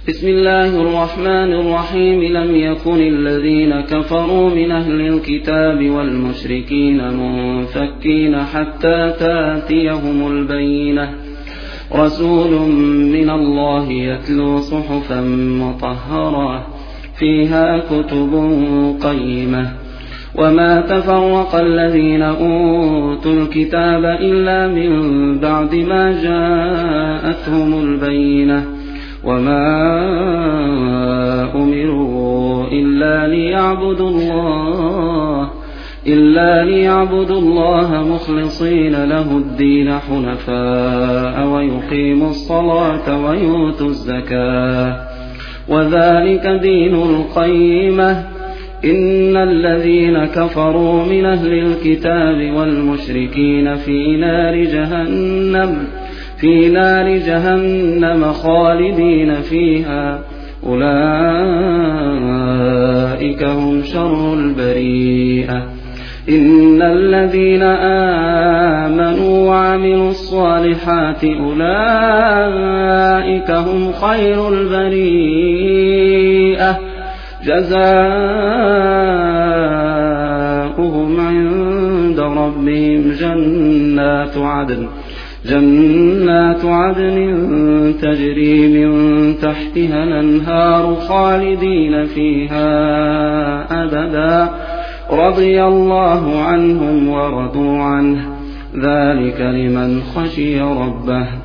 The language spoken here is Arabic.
بسم الله الرحمن الرحيم. لم يكن الذين كفروا من أهل الكتاب والمشركين منفكين حتى تأتيهم البينة، رسول من الله يتلو صحفا مطهرة فيها كتب قيمة. وما تفرق الذين أوتوا الكتاب إلا من بعد ما جاءتهم البينة، وما أمروا إلا ليعبدوا الله مخلصين له الدين حنفاء ويقيموا الصلاة ويؤتوا الزكاة، وذلك دين القيمة. إن الذين كفروا من أهل الكتاب والمشركين في نار جهنم خالدين فيها، أولئك هم شر البريئة. إن الذين آمنوا وعملوا الصالحات أولئك هم خير البريئة، جزاؤهم عند ربهم جنات عدن تجري من تحتها الأنهار خالدين فيها أبدا، رضي الله عنهم ورضوا عنه، ذلك لمن خشي ربه.